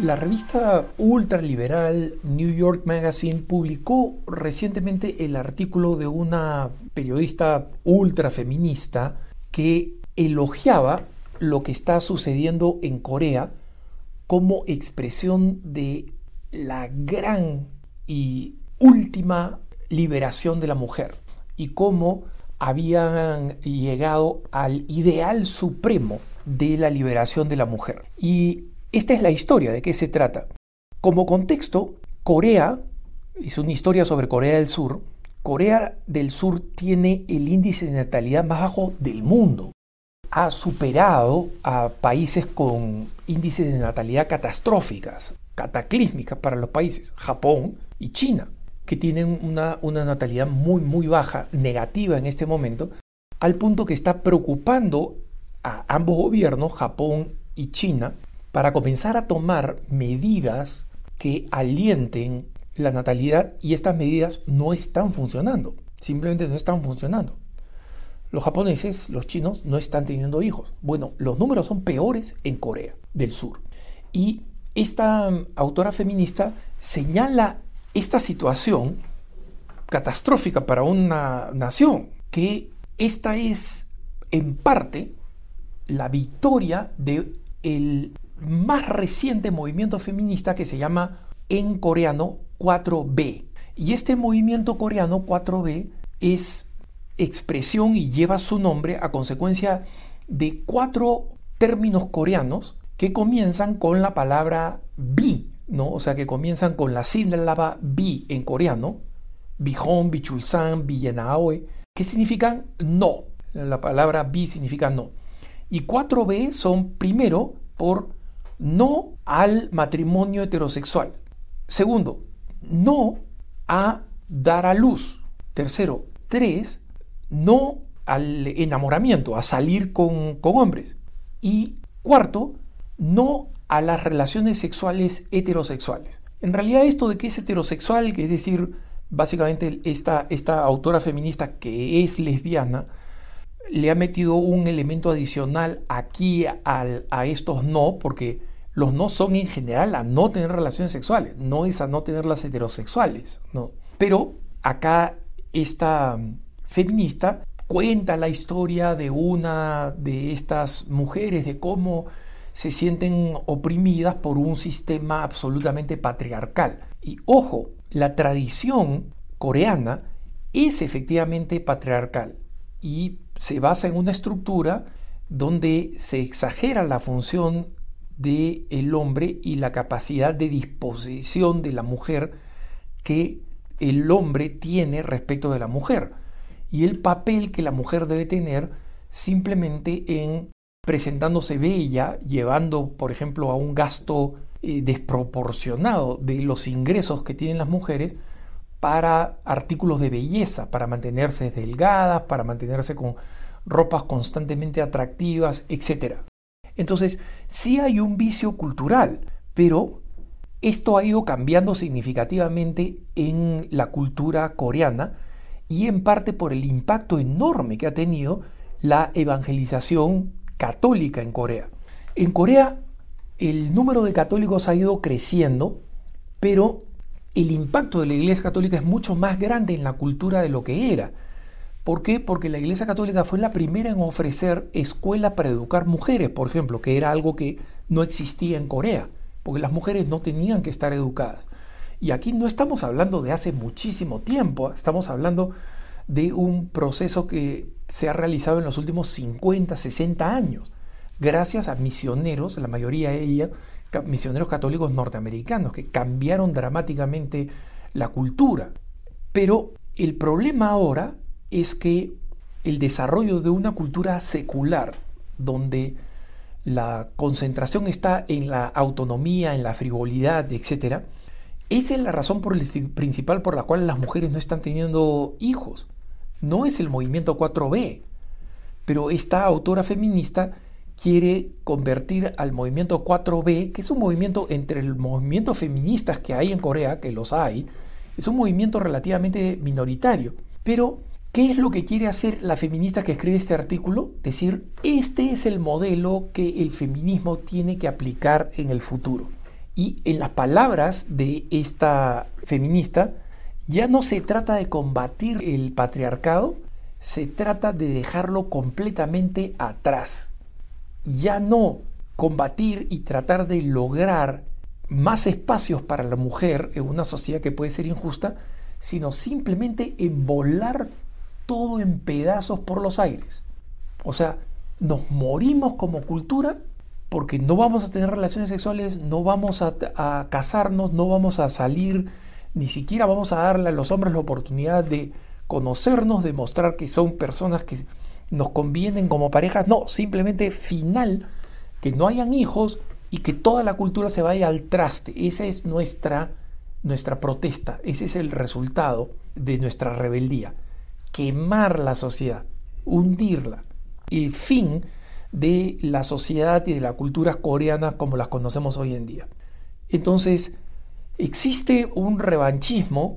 La revista ultraliberal New York Magazine publicó recientemente el artículo de una periodista ultrafeminista que elogiaba lo que está sucediendo en Corea como expresión de la gran y última liberación de la mujer y cómo habían llegado al ideal supremo de la liberación de la mujer. Y esta es la historia. ¿De qué se trata? Como contexto, Corea es una historia sobre Corea del Sur. Corea del Sur tiene el índice de natalidad más bajo del mundo. Ha superado a países con índices de natalidad catastróficas, cataclísmicas para los países, Japón y China, que tienen una natalidad muy baja, negativa en este momento, al punto que está preocupando a ambos gobiernos, Japón y China, para comenzar a tomar medidas que alienten la natalidad, y estas medidas no están funcionando, simplemente no están funcionando. Los japoneses, los chinos, no están teniendo hijos. Bueno, los números son peores en Corea del Sur. Y esta autora feminista señala esta situación catastrófica para una nación, que esta es en parte la victoria del más reciente movimiento feminista que se llama en coreano 4B. Y este movimiento coreano 4B es expresión y lleva su nombre a consecuencia de 4 términos coreanos que comienzan con la palabra bi, ¿no? O sea, que comienzan con la sílaba bi en coreano, bihon, bichulsan, billenaoe, que significan no. La palabra bi significa no. Y 4B son, primero, por no al matrimonio heterosexual. Segundo, no a dar a luz. Tercero, 3, no al enamoramiento, a salir con hombres. Y cuarto, no a las relaciones sexuales heterosexuales. En realidad, esto de que es heterosexual, que es decir, básicamente esta autora feminista que es lesbiana, le ha metido un elemento adicional aquí a estos no, porque los no son en general a no tener relaciones sexuales, no es a no tener las heterosexuales, ¿no? Pero acá esta feminista cuenta la historia de una de estas mujeres, de cómo se sienten oprimidas por un sistema absolutamente patriarcal. Y ojo, la tradición coreana es efectivamente patriarcal y se basa en una estructura donde se exagera la función del hombre y la capacidad de disposición de la mujer que el hombre tiene respecto de la mujer, y el papel que la mujer debe tener simplemente en presentándose bella, llevando, por ejemplo, a un gasto desproporcionado de los ingresos que tienen las mujeres para artículos de belleza, para mantenerse delgadas, para mantenerse con ropas constantemente atractivas, etc. Entonces, sí hay un vicio cultural, pero esto ha ido cambiando significativamente en la cultura coreana, y en parte por el impacto enorme que ha tenido la evangelización católica en Corea. En Corea el número de católicos ha ido creciendo, pero el impacto de la Iglesia Católica es mucho más grande en la cultura de lo que era. ¿Por qué? Porque la Iglesia Católica fue la primera en ofrecer escuela para educar mujeres, por ejemplo, que era algo que no existía en Corea, porque las mujeres no tenían que estar educadas. Y aquí no estamos hablando de hace muchísimo tiempo, estamos hablando de un proceso que se ha realizado en los últimos 50, 60 años, gracias a misioneros, la mayoría de ellos, misioneros católicos norteamericanos, que cambiaron dramáticamente la cultura. Pero el problema ahora es que el desarrollo de una cultura secular, donde la concentración está en la autonomía, en la frivolidad, etc., esa es la razón principal por la cual las mujeres no están teniendo hijos. No es el movimiento 4B, pero esta autora feminista quiere convertir al movimiento 4B, que es un movimiento entre los movimientos feministas que hay en Corea, que los hay, es un movimiento relativamente minoritario. Pero, ¿qué es lo que quiere hacer la feminista que escribe este artículo? Decir, este es el modelo que el feminismo tiene que aplicar en el futuro. Y en las palabras de esta feminista, ya no se trata de combatir el patriarcado, se trata de dejarlo completamente atrás. Ya no combatir y tratar de lograr más espacios para la mujer en una sociedad que puede ser injusta, sino simplemente embolar todo en pedazos por los aires. O sea, nos morimos como cultura porque no vamos a tener relaciones sexuales, no vamos a casarnos, no vamos a salir, ni siquiera vamos a darle a los hombres la oportunidad de conocernos, de mostrar que son personas que nos convienen como parejas. No, simplemente final, que no hayan hijos y que toda la cultura se vaya al traste. Esa es nuestra protesta, ese es el resultado de nuestra rebeldía. Quemar la sociedad, hundirla. El fin de la sociedad y de la cultura coreana como las conocemos hoy en día. Entonces, existe un revanchismo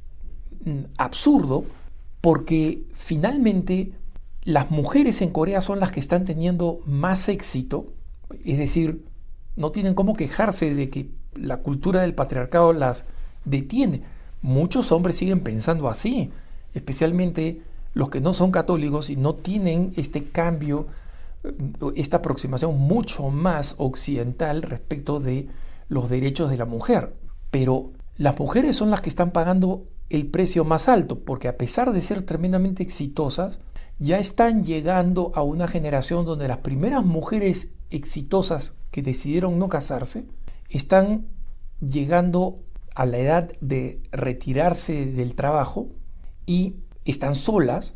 absurdo porque finalmente las mujeres en Corea son las que están teniendo más éxito, es decir, no tienen cómo quejarse de que la cultura del patriarcado las detiene. Muchos hombres siguen pensando así, especialmente los que no son católicos y no tienen este cambio, esta aproximación mucho más occidental respecto de los derechos de la mujer. Pero las mujeres son las que están pagando el precio más alto, porque a pesar de ser tremendamente exitosas, ya están llegando a una generación donde las primeras mujeres exitosas que decidieron no casarse están llegando a la edad de retirarse del trabajo y están solas.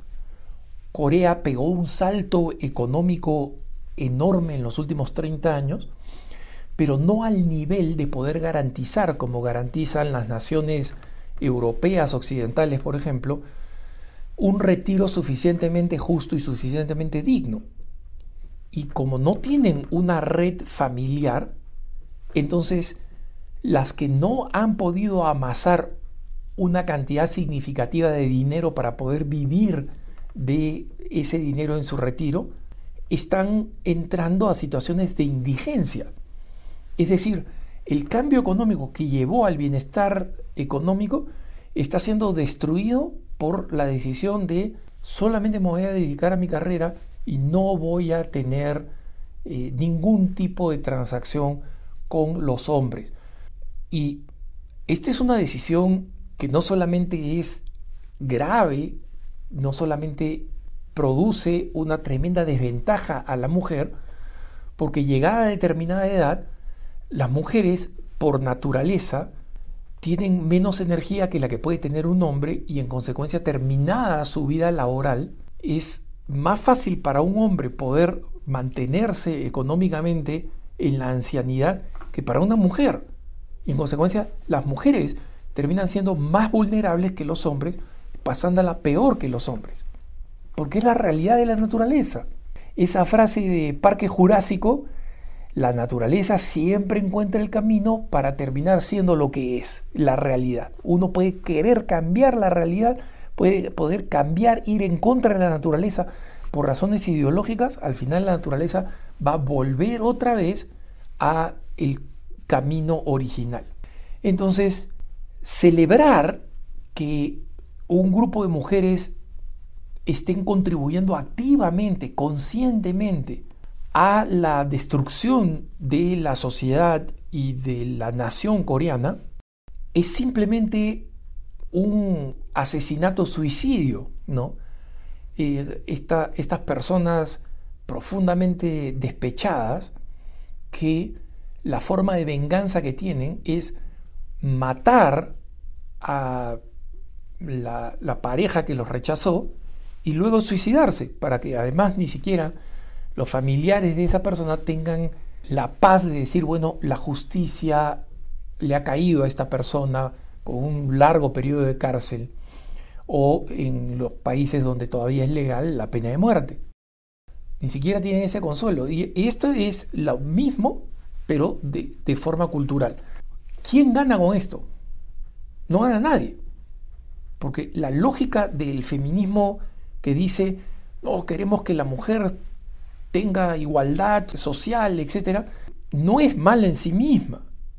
Corea pegó un salto económico enorme en los últimos 30 años, pero no al nivel de poder garantizar, como garantizan las naciones europeas occidentales, por ejemplo, un retiro suficientemente justo y suficientemente digno. Y como no tienen una red familiar, entonces las que no han podido amasar una cantidad significativa de dinero para poder vivir de ese dinero en su retiro, están entrando a situaciones de indigencia. Es decir, el cambio económico que llevó al bienestar económico está siendo destruido por la decisión de solamente me voy a dedicar a mi carrera y no voy a tener ningún tipo de transacción con los hombres. Y esta es una decisión que no solamente es grave, no solamente produce una tremenda desventaja a la mujer, porque llegada a determinada edad, las mujeres por naturaleza tienen menos energía que la que puede tener un hombre y en consecuencia terminada su vida laboral es más fácil para un hombre poder mantenerse económicamente en la ancianidad que para una mujer. Y en consecuencia las mujeres terminan siendo más vulnerables que los hombres, pasándola peor que los hombres. Porque es la realidad de la naturaleza. Esa frase de Parque Jurásico, la naturaleza siempre encuentra el camino para terminar siendo lo que es, la realidad. Uno puede querer cambiar la realidad, puede poder cambiar, ir en contra de la naturaleza por razones ideológicas. Al final la naturaleza va a volver otra vez a el camino original. Entonces, celebrar que un grupo de mujeres estén contribuyendo activamente, conscientemente, a la destrucción de la sociedad y de la nación coreana, es simplemente un asesinato-suicidio, ¿no? Estas personas profundamente despechadas, que la forma de venganza que tienen es matar a la pareja que los rechazó y luego suicidarse, para que además ni siquiera los familiares de esa persona tengan la paz de decir, bueno, la justicia le ha caído a esta persona con un largo periodo de cárcel, o en los países donde todavía es legal la pena de muerte. Ni siquiera tienen ese consuelo. Y esto es lo mismo, pero de forma cultural. ¿Quién gana con esto? No gana nadie. Porque la lógica del feminismo que dice, no, queremos que la mujer tenga igualdad social, etc., no es mala en sí misma.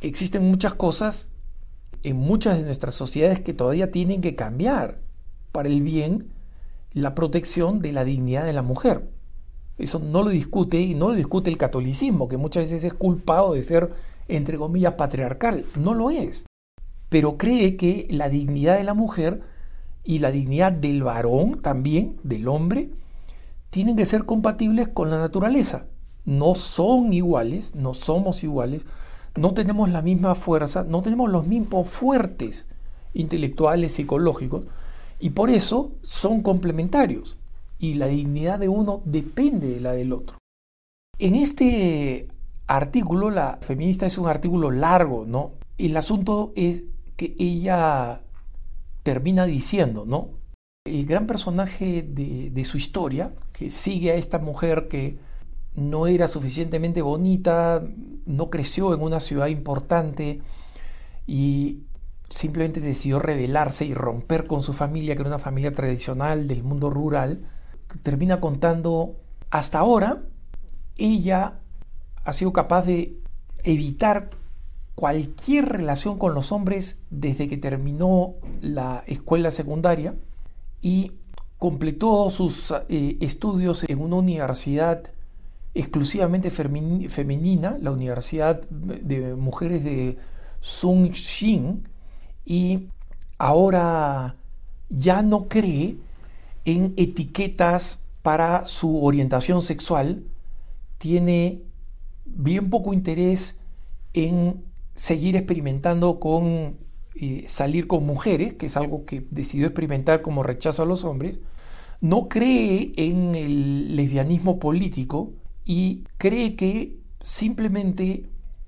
existen muchas cosas en muchas de nuestras sociedades que todavía tienen que cambiar para el bien, la protección de la dignidad de la mujer. Eso no lo discute, y no lo discute el catolicismo, que muchas veces es culpado de ser, entre comillas, patriarcal. No lo es. Pero cree que la dignidad de la mujer y la dignidad del varón también, del hombre, tienen que ser compatibles con la naturaleza. No son iguales, no somos iguales, no tenemos la misma fuerza, no tenemos los mismos fuertes intelectuales, psicológicos, y por eso son complementarios. Y la dignidad de uno depende de la del otro. En este artículo, la feminista es un artículo largo, ¿no? El asunto es que ella termina diciendo, ¿no? El gran personaje de su historia, que sigue a esta mujer que no era suficientemente bonita, no creció en una ciudad importante y simplemente decidió rebelarse y romper con su familia, que era una familia tradicional del mundo rural. Termina contando, hasta ahora, ella ha sido capaz de evitar cualquier relación con los hombres desde que terminó la escuela secundaria y completó sus estudios en una universidad exclusivamente femenina, la Universidad de Mujeres de Sungshin, y ahora ya no cree en etiquetas para su orientación sexual, tiene bien poco interés en seguir experimentando con salir con mujeres, que es algo que decidió experimentar como rechazo a los hombres, no cree en el lesbianismo político y cree que simplemente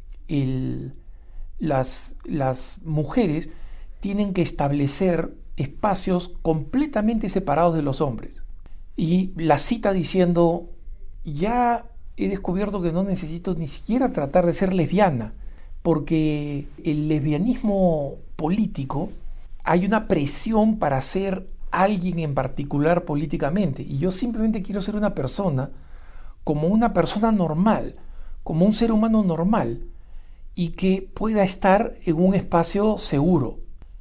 las mujeres tienen que establecer espacios completamente separados de los hombres. Y la cita diciendo, ya he descubierto que no necesito ni siquiera tratar de ser lesbiana, porque el lesbianismo político, hay una presión para ser alguien en particular políticamente, y yo simplemente quiero ser una persona como una persona normal, como un ser humano normal, y que pueda estar en un espacio seguro.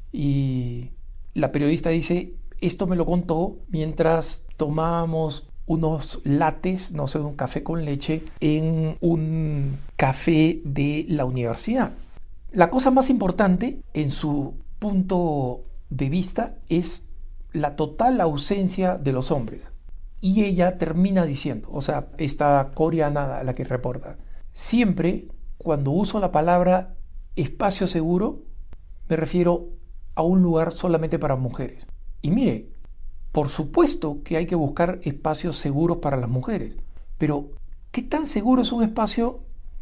Y la periodista dice, esto me lo contó mientras tomábamos unos lates, no sé, un café con leche, en un café de la universidad. La cosa más importante en su punto de vista es la total ausencia de los hombres. Y ella termina diciendo, o sea, esta coreana, la que reporta, siempre cuando uso la palabra espacio seguro, me refiero a un lugar solamente para mujeres. Y mire, por supuesto que hay que buscar espacios seguros para las mujeres, pero ¿qué tan seguro es un espacio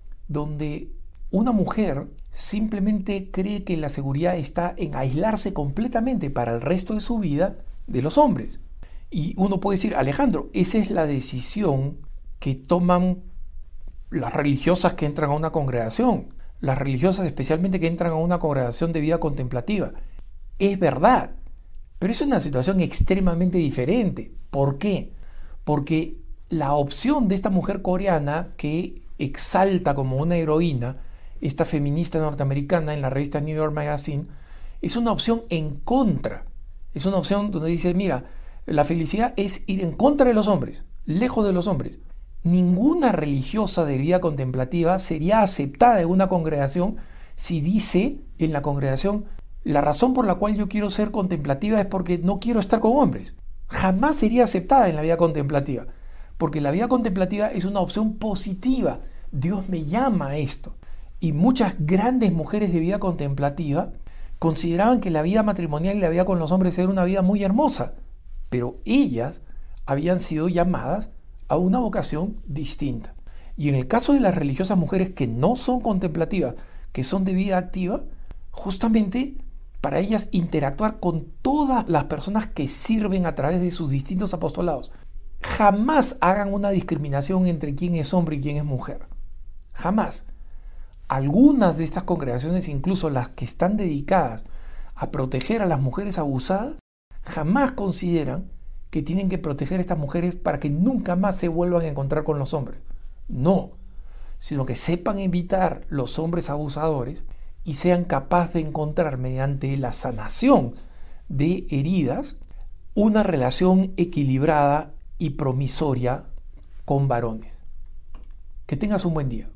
donde una mujer simplemente cree que la seguridad está en aislarse completamente para el resto de su vida de los hombres? Y uno puede decir, Alejandro, esa es la decisión que toman las religiosas que entran a una congregación, las religiosas especialmente que entran a una congregación de vida contemplativa. Es verdad, pero es una situación extremadamente diferente. ¿Por qué? Porque la opción de esta mujer coreana que exalta como una heroína, esta feminista norteamericana en la revista New York Magazine, es una opción en contra. Es una opción donde dice, mira, la felicidad es ir en contra de los hombres, lejos de los hombres. Ninguna religiosa de vida contemplativa sería aceptada en una congregación si dice en la congregación, la razón por la cual yo quiero ser contemplativa es porque no quiero estar con hombres. Jamás sería aceptada en la vida contemplativa, porque la vida contemplativa es una opción positiva. Dios me llama a esto. Y muchas grandes mujeres de vida contemplativa consideraban que la vida matrimonial y la vida con los hombres era una vida muy hermosa, pero ellas habían sido llamadas a una vocación distinta. Y en el caso de las religiosas mujeres que no son contemplativas, que son de vida activa, justamente para ellas interactuar con todas las personas que sirven a través de sus distintos apostolados. Jamás hagan una discriminación entre quién es hombre y quién es mujer. Jamás. Algunas de estas congregaciones, incluso las que están dedicadas a proteger a las mujeres abusadas, jamás consideran que tienen que proteger a estas mujeres para que nunca más se vuelvan a encontrar con los hombres. No, sino que sepan evitar los hombres abusadores y sean capaces de encontrar mediante la sanación de heridas una relación equilibrada y promisoria con varones. Que tengas un buen día.